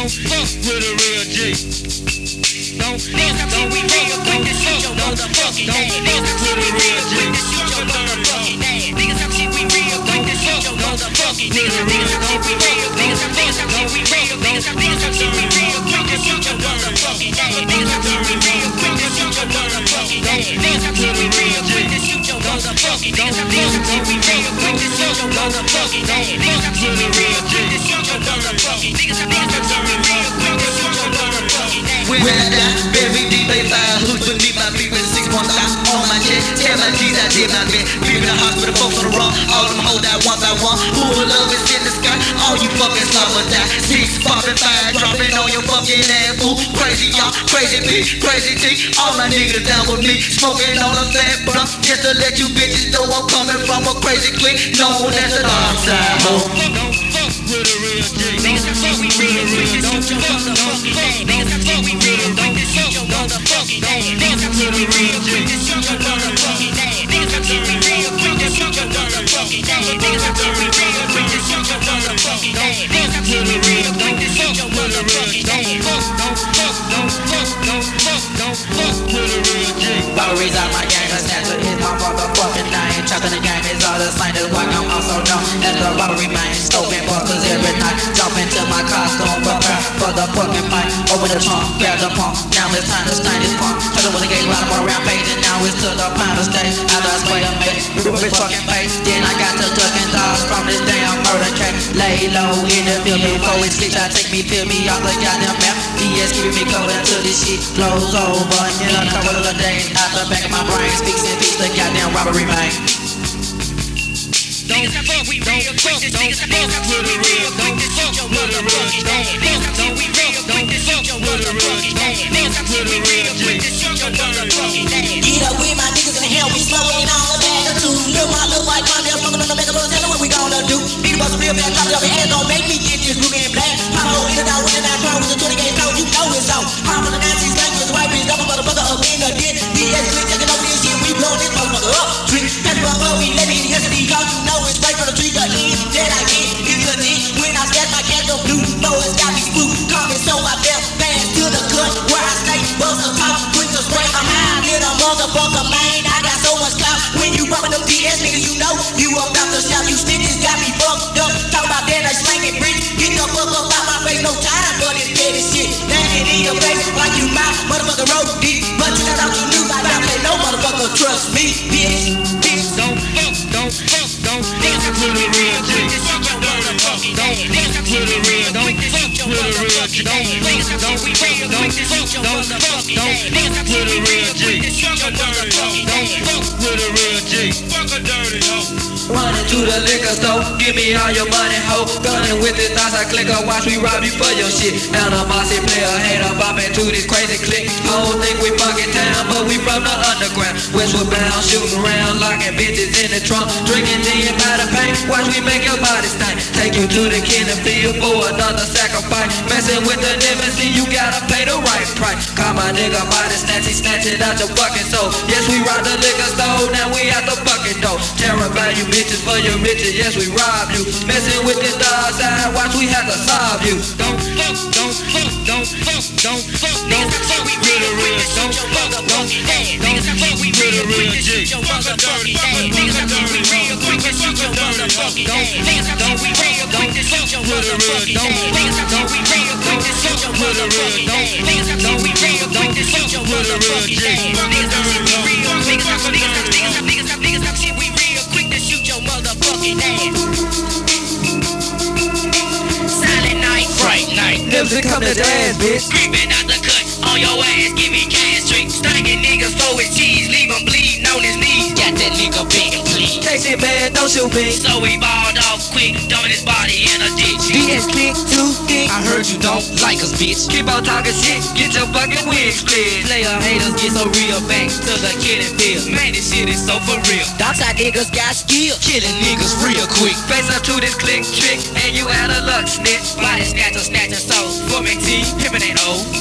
Don't fuck with a real G. Don't fuck with a real G. Don't fuck with a real G. When I die, very deep, they fire hoods beneath my feet with 6 points out on my chest. Tell my G's I did not bet. Leaving the hospital, folks on the run. All them hold out one by one. Who will love is in the sky? All you fucking slobber die. 6 popping, 5 dropping on your fucking ass, fool. Crazy y'all, crazy B, crazy T. All my niggas down with me, smoking on a fat blunt. Just to let you bitches know I'm coming from a crazy clique known as the dark side, ho. Don't fuck with a real G. Don't fuck with a real G. Don't fuck with a real G. Don't fuck with a real G. Don't fuck with a real G. Robberies out my gang, let's snatch it, hit my motherfucking name. Trapped in the game is all the same, that's why I'm also known as the robbery man. Stolen buckles every night, jump into my costume, prepare for the fucking fight. Open the trunk, grab the pump, now it's time to stain this pump. Touch it with a gate, ride more rampage, and now it's to the final stage. After I spray a mate, rip his fucking face, then I got to ducking dogs from this damn murder case. Lay low in the field before it sleeps, I take me, peel me off the goddamn map. DS keeping me covered until this shit blows over. In a couple of the days, out the back of my brain, speaks and beats the goddamn robbery man. Don't fuck with a real quick. Don't fuck with a real. Don't fuck with a real. Don't fuck with a real. Get up with my niggas in the hell, we slowing on the magnitude. Look my little white mom, they're smoking on the mega tell them what we gonna do. Nigga bust a real bad, drop it off your hands, don't make me get this blue and black. Pop a hole in the down, with the 9 crown, with the 20 gauge code, you know it's on. Hard from the 90s, gangsters, white bitch, double motherfucker up in the dick. DS click, taking over this shit, we blowing this motherfucker up. Trick, that's what we let me in yesterday, cause you know it's straight from the tree, the end that I get. It's a dick, when I snatch my cat, the blue, know it's got me spooked. Coming so I left, fast to the cut, where I stay, bust a top, quick to spray. I'm high, little motherfucker, man, I got so much clout. When you bumpin' them DS niggas, you know, you about to shout, you snitches got me fucked up. Talk about that, I slangin' bricks, get the fuck up out my face, no time for this petty shit. Landing in your face, like you my motherfucker road deep. But you thought you knew by now, say no motherfucker trust me, bitch. Don't fuck with a real G. Don't fuck with a real. Don't fuck with a real G. Don't fuck with a real G. Don't fuck with a real G. Don't fuck with a real G. Fuck a dirty hoe. Running to the liquor store, give me all your money, ho. Gunning with this thoughts, I click on, watch me rob you for your shit. Animosity player, hater, bombing to this crazy clique. Whole think we fucking town, but we from the underground. Westwood bound, shooting around, locking bitches in the trunk. Drinking gin by the paint, watch me make your body stink. Take you to the kingdom field for another sacrifice. Messing with the nemesis, you gotta pay the right price. Call my nigga body snatchy, snatch it out your fucking soul. Yes, we rob the liquor store, now we at the fucking door. Terrify you bitches for your riches, yes, we rob you. Messing with the dark side, watch we have to solve you. Don't fuck with a real. Don't fuck with a real G. Fuck a dirty. Don't fuck with a real. Don't fuck with a real. Don't fuck with a real. Don't fuck with a real G. Fuck a dirty. Niggas talk shit, we real quick to shoot your motherfucking ass. Silent night, bright night. Nibs come to dance, bitch. Creeping out the cut on your ass, give me cash street. Stinking niggas for his cheese, leave him bleeding on his knees. Got that nigga begging please. Case it bad, don't shoot me. So he balled off quick, dumping his body in a ditch. DS click, too thick. I heard you don't like us, bitch. Keep on talking shit, get your fucking wig split. Player haters get so real, back to the killing field. Man, this shit is so for real. Dockside niggas got skill, killing niggas real quick. Face up to this click trick, and you out of luck, snitch. Body snatcher, snatching souls. For me, T, pimpin' ain't old.